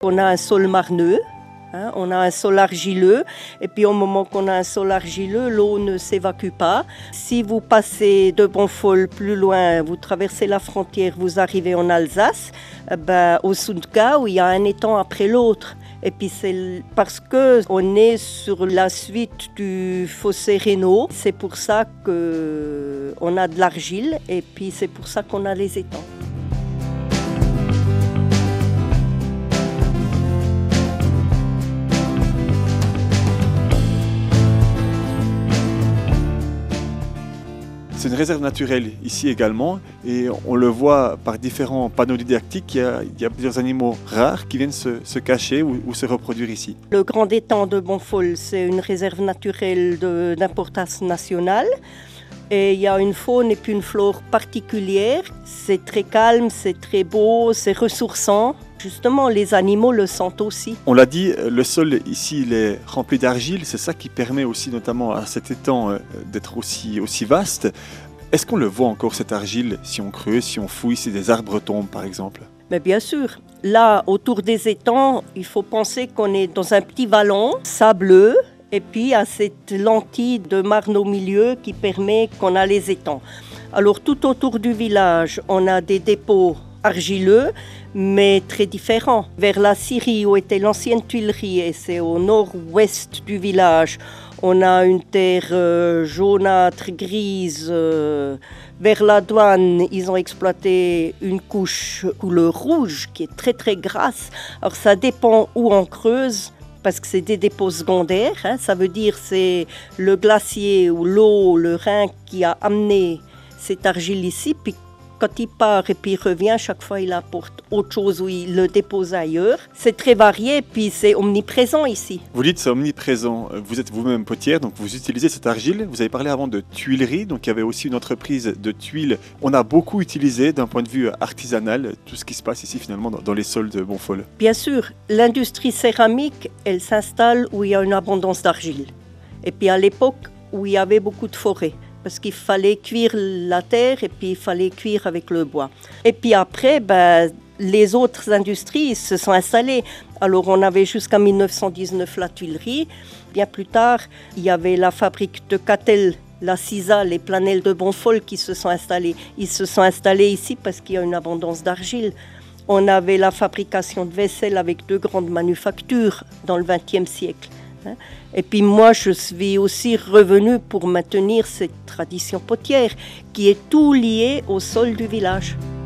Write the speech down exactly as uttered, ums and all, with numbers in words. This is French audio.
On a un sol marneux, hein, on a un sol argileux, et puis au moment qu'on a un sol argileux, l'eau ne s'évacue pas. Si vous passez de Bonfol plus loin, vous traversez la frontière, vous arrivez en Alsace, eh ben, au Sundgau, il y a un étang après l'autre. Et puis c'est parce qu'on est sur la suite du fossé Rhénaud, c'est pour ça qu'on a de l'argile et puis c'est pour ça qu'on a les étangs. C'est une réserve naturelle ici également et on le voit par différents panneaux didactiques, il y a, il y a plusieurs animaux rares qui viennent se, se cacher ou, ou se reproduire ici. Le Grand Étang de Bonfol, c'est une réserve naturelle d'importance nationale et il y a une faune et puis une flore particulière. C'est très calme, c'est très beau, c'est ressourçant. Justement, les animaux le sentent aussi. On l'a dit, le sol ici il est rempli d'argile, c'est ça qui permet aussi notamment à cet étang d'être aussi, aussi vaste. Est-ce qu'on le voit encore cette argile si on creuse, si on fouille, si des arbres tombent par exemple? Mais bien sûr, là autour des étangs, il faut penser qu'on est dans un petit vallon sableux et puis à cette lentille de marne au milieu qui permet qu'on a les étangs. Alors tout autour du village, on a des dépôts argileux, mais très différents. Vers la Syrie, où était l'ancienne tuilerie, et c'est au nord-ouest du village, on a une terre euh, jaunâtre, grise. Euh, vers la douane, ils ont exploité une couche couleur rouge qui est très très grasse. Alors ça dépend où on creuse, parce que c'est des dépôts secondaires. Hein, ça veut dire c'est le glacier ou l'eau, le Rhin qui a amené cette argile ici. Puis quand il part et puis il revient, chaque fois il apporte autre chose ou il le dépose ailleurs. C'est très varié, puis c'est omniprésent ici. Vous dites c'est omniprésent. Vous êtes vous-même potière, donc vous utilisez cette argile. Vous avez parlé avant de tuilerie, donc il y avait aussi une entreprise de tuiles. On a beaucoup utilisé d'un point de vue artisanal tout ce qui se passe ici finalement dans les sols de Bonfol. Bien sûr, l'industrie céramique, elle s'installe où il y a une abondance d'argile. Et puis à l'époque où il y avait beaucoup de forêts. Parce qu'il fallait cuire la terre et puis il fallait cuire avec le bois. Et puis après, ben, les autres industries se sont installées. Alors on avait jusqu'en mille neuf cent dix-neuf la tuilerie. Bien plus tard, il y avait la fabrique de Catel, la Cisa, les planelles de Bonfol qui se sont installés. Ils se sont installés ici parce qu'il y a une abondance d'argile. On avait la fabrication de vaisselle avec deux grandes manufactures dans le vingtième siècle. Et puis moi, je suis aussi revenue pour maintenir cette tradition potière qui est tout liée au sol du village.